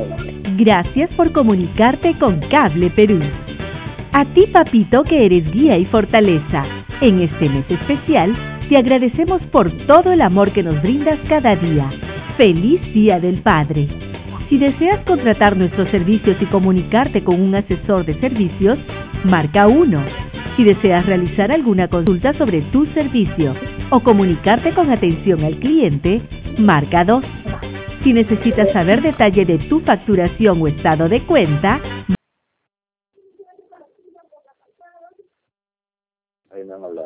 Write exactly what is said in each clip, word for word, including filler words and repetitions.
Gracias por comunicarte con Cable Perú. A ti, papito, que eres guía y fortaleza. En este mes especial, te agradecemos por todo el amor que nos brindas cada día. ¡Feliz Día del Padre! Si deseas contratar nuestros servicios y comunicarte con un asesor de servicios, marca uno. Si deseas realizar alguna consulta sobre tu servicio o comunicarte con atención al cliente, marca dos. Si necesitas saber detalle de tu facturación o estado de cuenta, Ahí me han hablado.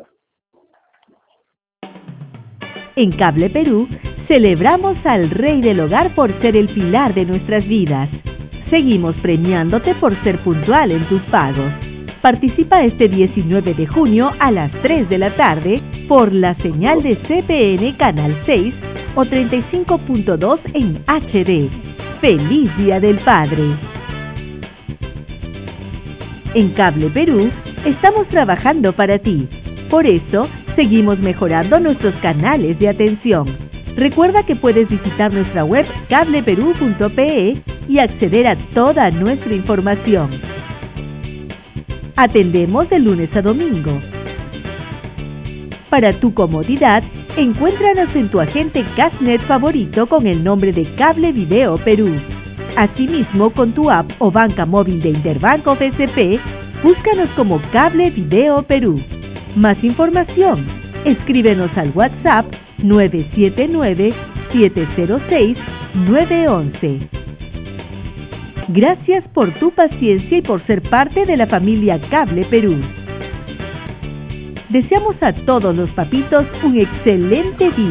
En Cable Perú, celebramos al Rey del Hogar por ser el pilar de nuestras vidas. Seguimos premiándote por ser puntual en tus pagos. Participa este diecinueve de junio a las tres de la tarde por la señal de C P N Canal seis o treinta y cinco punto dos en H D. ¡Feliz Día del Padre! En Cable Perú, estamos trabajando para ti. Por eso, seguimos mejorando nuestros canales de atención. Recuerda que puedes visitar nuestra web cable perú punto pe y acceder a toda nuestra información. Atendemos de lunes a domingo. Para tu comodidad, encuéntranos en tu agente Cashnet favorito con el nombre de Cable Video Perú. Asimismo, con tu app o banca móvil de Interbanco B C P, búscanos como Cable Video Perú. Más información, escríbenos al WhatsApp nueve siete nueve, siete cero seis, nueve uno uno. Gracias por tu paciencia y por ser parte de la familia Cable Perú. Deseamos a todos los papitos un excelente día.